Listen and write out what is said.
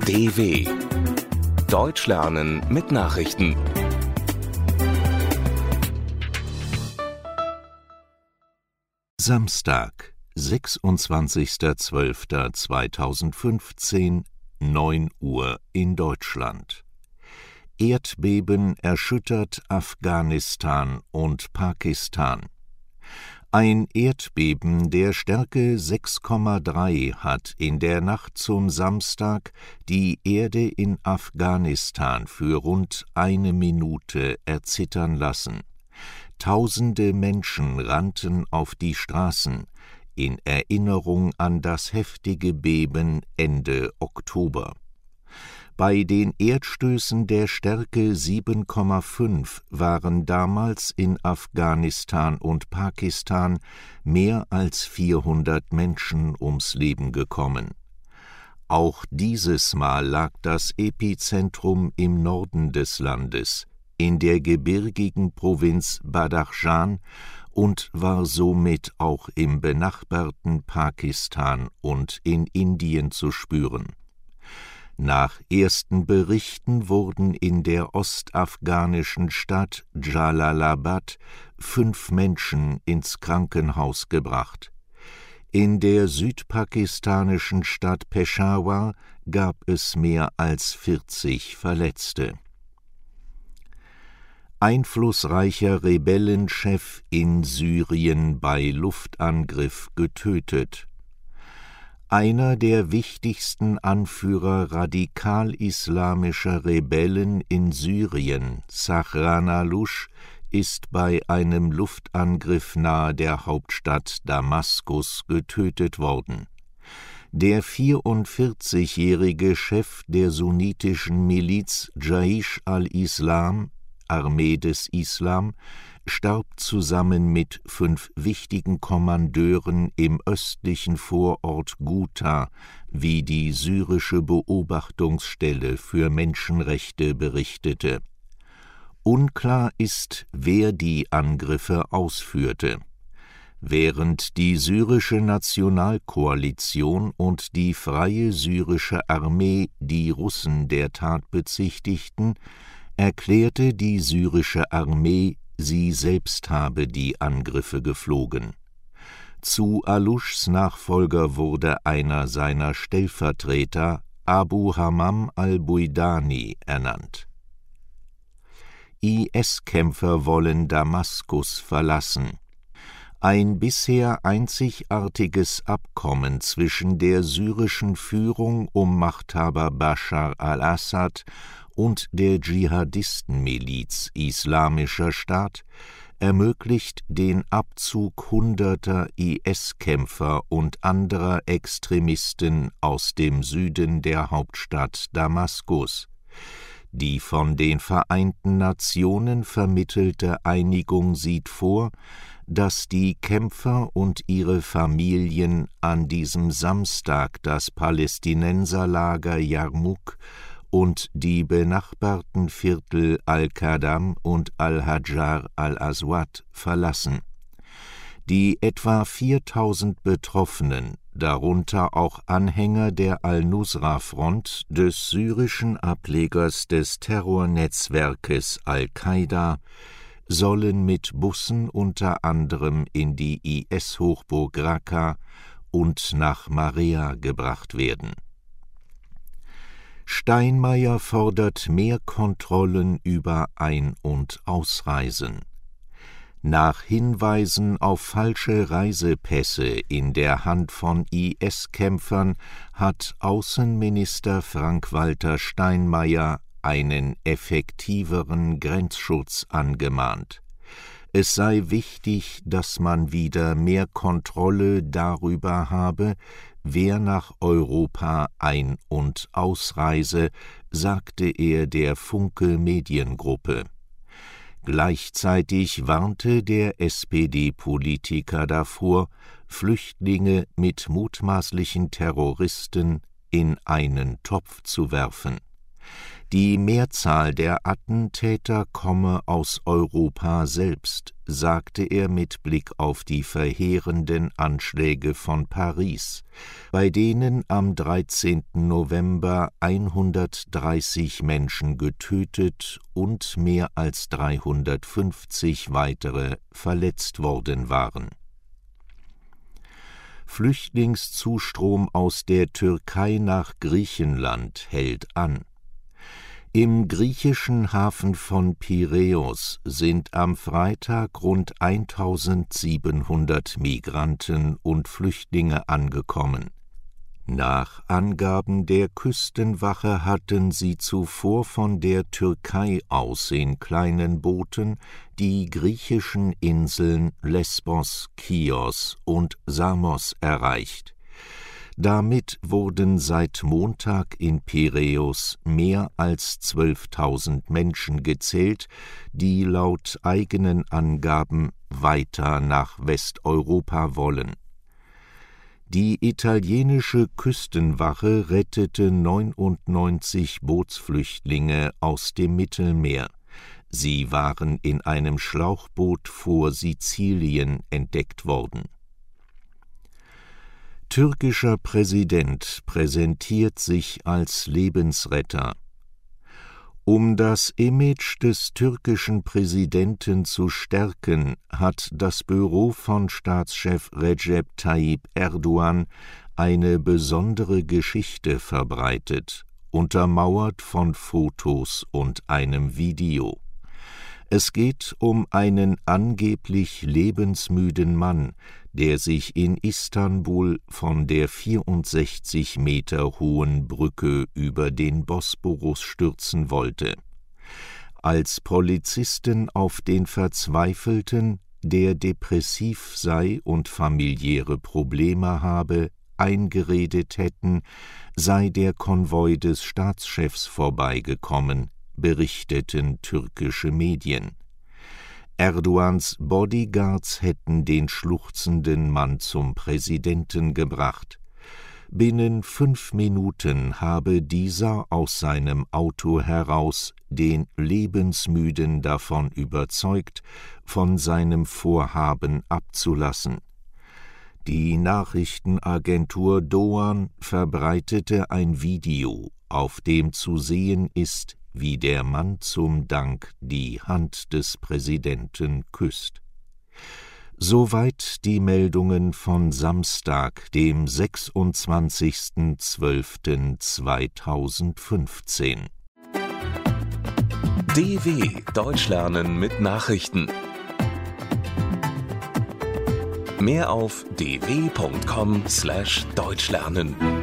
DW Deutsch lernen mit Nachrichten. Samstag, 26.12.2015, 9 Uhr in Deutschland. Erdbeben erschüttert Afghanistan und Pakistan. Ein Erdbeben der Stärke 6,3 hat in der Nacht zum Samstag die Erde in Afghanistan für rund eine Minute erzittern lassen. Tausende Menschen rannten auf die Straßen in Erinnerung an das heftige Beben Ende Oktober. Bei den Erdstößen der Stärke 7,5 waren damals in Afghanistan und Pakistan mehr als 400 Menschen ums Leben gekommen. Auch dieses Mal lag das Epizentrum im Norden des Landes, in der gebirgigen Provinz Badakhshan, und war somit auch im benachbarten Pakistan und in Indien zu spüren. Nach ersten Berichten wurden in der ostafghanischen Stadt Jalalabad 5 Menschen ins Krankenhaus gebracht. In der südpakistanischen Stadt Peshawar gab es mehr als 40 Verletzte. Einflussreicher Rebellenchef in Syrien bei Luftangriff getötet. Einer der wichtigsten Anführer radikal-islamischer Rebellen in Syrien, Sahran al-Lusch, ist bei einem Luftangriff nahe der Hauptstadt Damaskus getötet worden. Der 44-jährige Chef der sunnitischen Miliz Jaish al-Islam, Armee des Islam, starb zusammen mit 5 wichtigen Kommandeuren im östlichen Vorort Ghouta, wie die syrische Beobachtungsstelle für Menschenrechte berichtete. Unklar ist, wer die Angriffe ausführte. Während die syrische Nationalkoalition und die Freie Syrische Armee die Russen der Tat bezichtigten, erklärte die syrische Armee, sie selbst habe die Angriffe geflogen. Zu al-Luschs Nachfolger wurde einer seiner Stellvertreter, Abu Hammam al-Buidani, ernannt. IS-Kämpfer wollen Damaskus verlassen. Ein bisher einzigartiges Abkommen zwischen der syrischen Führung um Machthaber Bashar al-Assad und der Dschihadistenmiliz Islamischer Staat ermöglicht den Abzug hunderter IS-Kämpfer und anderer Extremisten aus dem Süden der Hauptstadt Damaskus. Die von den Vereinten Nationen vermittelte Einigung sieht vor, dass die Kämpfer und ihre Familien an diesem Samstag das Palästinenserlager Jarmuk und die benachbarten Viertel Al-Qadam und Al-Hajar al-Aswad verlassen. Die etwa 4000 Betroffenen, darunter auch Anhänger der Al-Nusra-Front, des syrischen Ablegers des Terrornetzwerkes Al-Qaida, sollen mit Bussen unter anderem in die IS-Hochburg Raqqa und nach Marea gebracht werden. Steinmeier fordert mehr Kontrollen über Ein- und Ausreisen. Nach Hinweisen auf falsche Reisepässe in der Hand von IS-Kämpfern hat Außenminister Frank-Walter Steinmeier einen effektiveren Grenzschutz angemahnt. Es sei wichtig, dass man wieder mehr Kontrolle darüber habe, wer nach Europa ein- und ausreise, sagte er der Funke Mediengruppe. Gleichzeitig warnte der SPD-Politiker davor, Flüchtlinge mit mutmaßlichen Terroristen in einen Topf zu werfen. Die Mehrzahl der Attentäter komme aus Europa selbst, sagte er mit Blick auf die verheerenden Anschläge von Paris, bei denen am 13. November 130 Menschen getötet und mehr als 350 weitere verletzt worden waren. Flüchtlingszustrom aus der Türkei nach Griechenland hält an. Im griechischen Hafen von Piräus sind am Freitag rund 1700 Migranten und Flüchtlinge angekommen. Nach Angaben der Küstenwache hatten sie zuvor von der Türkei aus in kleinen Booten die griechischen Inseln Lesbos, Chios und Samos erreicht. Damit wurden seit Montag in Piräus mehr als 12.000 Menschen gezählt, die laut eigenen Angaben weiter nach Westeuropa wollen. Die italienische Küstenwache rettete 99 Bootsflüchtlinge aus dem Mittelmeer. Sie waren in einem Schlauchboot vor Sizilien entdeckt worden. Türkischer Präsident präsentiert sich als Lebensretter. Um das Image des türkischen Präsidenten zu stärken, hat das Büro von Staatschef Recep Tayyip Erdogan eine besondere Geschichte verbreitet, untermauert von Fotos und einem Video. Es geht um einen angeblich lebensmüden Mann, der sich in Istanbul von der 64 Meter hohen Brücke über den Bosporus stürzen wollte. Als Polizisten auf den Verzweifelten, der depressiv sei und familiäre Probleme habe, eingeredet hätten, sei der Konvoi des Staatschefs vorbeigekommen, berichteten türkische Medien. Erdogans Bodyguards hätten den schluchzenden Mann zum Präsidenten gebracht. Binnen 5 Minuten habe dieser aus seinem Auto heraus den Lebensmüden davon überzeugt, von seinem Vorhaben abzulassen. Die Nachrichtenagentur Doğan verbreitete ein Video, auf dem zu sehen ist, wie der Mann zum Dank die Hand des Präsidenten küsst. Soweit die Meldungen von Samstag, dem 26.12.2015. DW Deutsch lernen mit Nachrichten. Mehr auf dw.com/deutschlernen.